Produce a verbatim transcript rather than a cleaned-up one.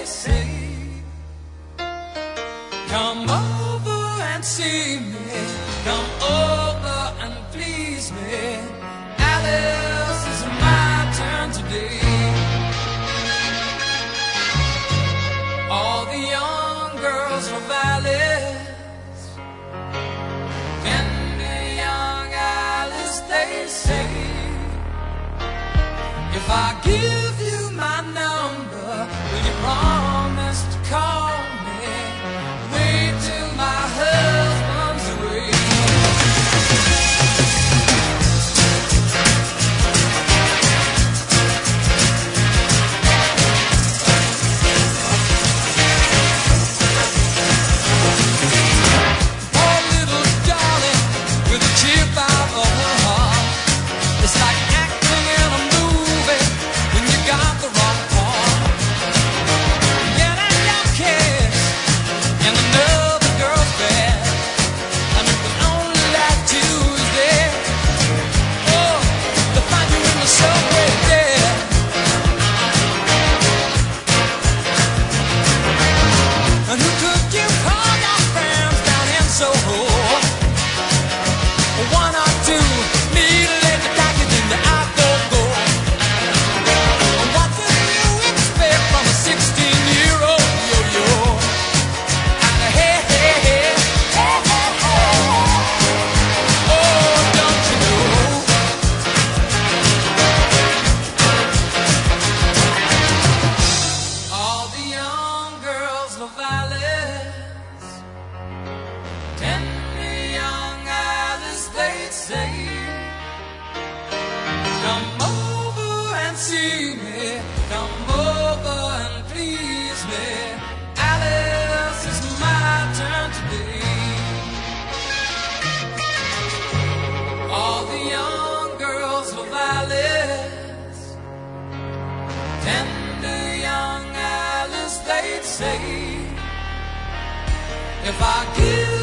say, come over and see me, come over and please me. Alice, it's my turn today. All the young girls from Alice, and the young Alice, they say, if I give you my number, will you promise to call me? Wait till my husband's away. Poor little darling with a chip out of her heart. It's like acting in a movie when you got the wrong part. Yeah, that young kiss in another girl's bed, and it was only like Tuesday. Oh, to find you in the subway dead. And who could you call your friends down in Soho? One or two, need a lady package in the Go-Go. What do you expect from a sixteen-year-old yo-yo? And a hey, hey, hey, hey, hey, hey. Oh, don't you know? All the young girls love Alice, tender young Alice, they'd say, come over and see me, come over and please me. Alice, it's my turn today. All the young girls love Alice, tender young Alice, they'd say, if I give